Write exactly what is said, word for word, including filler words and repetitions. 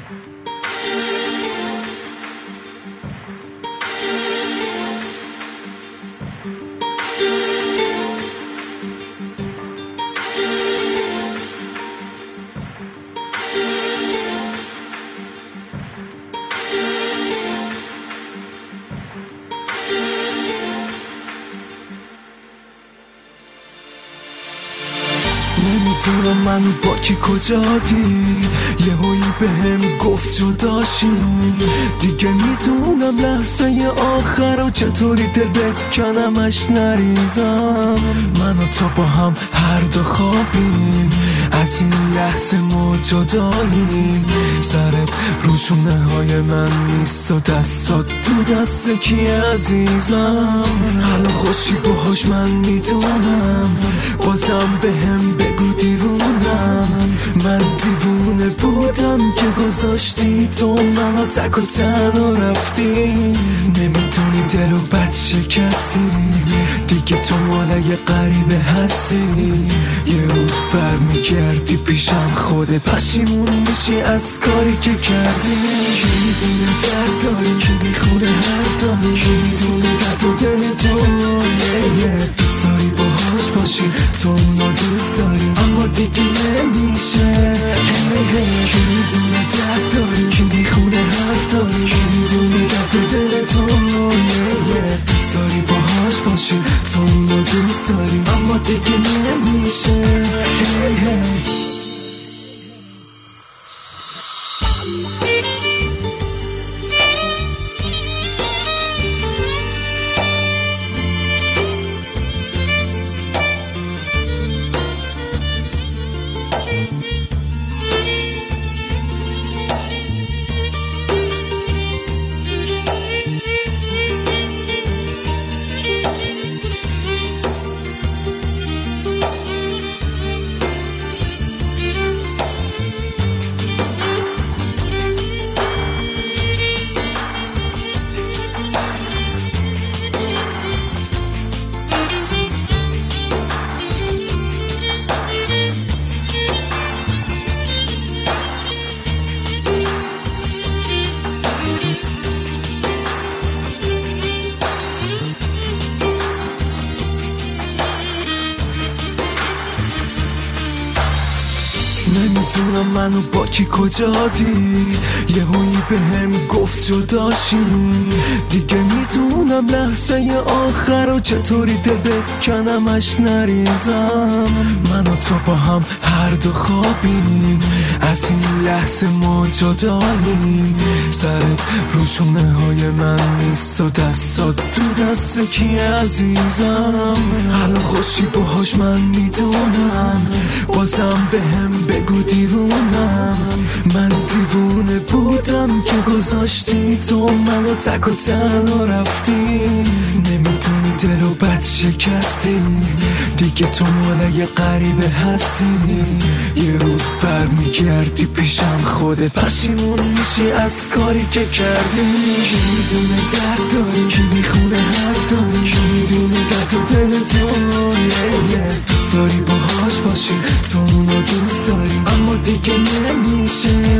نمیدونم منو با کی کجا دید یه هایی به هم گفت جداشیم دیگه میدونم لحظه آخر و چطوری دل بکنمش نریزم. من و تو با هم هر دو خوابیم از این لحظه ما جداییم. سرت روشونه های من نیست و دستات تو دست کی عزیزم. حالا خوشی باهاش من میدونم بازم به هم بگو دیوونم. من دیوونه بودم که گذاشتی تو منو تک و تنها رفتی. نمیدونی دل و بد شکستی دیگه تو مال یه غریبه هستی. یه روز برمیگردی پیشم خودت پشیمون میشی از کاری که کردی. کی میدونه درد داری کی میخونه حرف داری کی میدونه درد و دل تو دوست داری باهاش باشی تو اونو دوست داری اما دیگه نمیشه. کی میدونه درد داری کی میخونه حرف داری کی میدونه درد و دل تو دوست داری باهاش باشی تو اونو دوست داری اما دیگه نمیشه. نمیدونم منو با کی کجا دید یه هایی به هم گفت جداشیم دیگه میدونم لحظه آخر و چطوری دل بکنمش نریزم. من و تو با هم هر دو خوابیم از این لحظه ما جداییم. سرت روشونه های من نیست و دستات تو دست کی عزیزم. حالا خوشی باهاش من میدونم بازم به هم بگو دیوونم. من دیوونه بودم که گذاشتی تو منو تک و تنها رفتی. نمیدونی دل و بد شکستی دیگه تو مال یه غریبه هستی. یه روز برمیگردی پیشم خودت پشیمون میشی از کاری که کردی. کی میدونه درد داری کی میخونه حرف داری کی میدونه درد و دل تو دوست داری باهاش باشی تو اونو دوست داری اما دیگه نمیشه.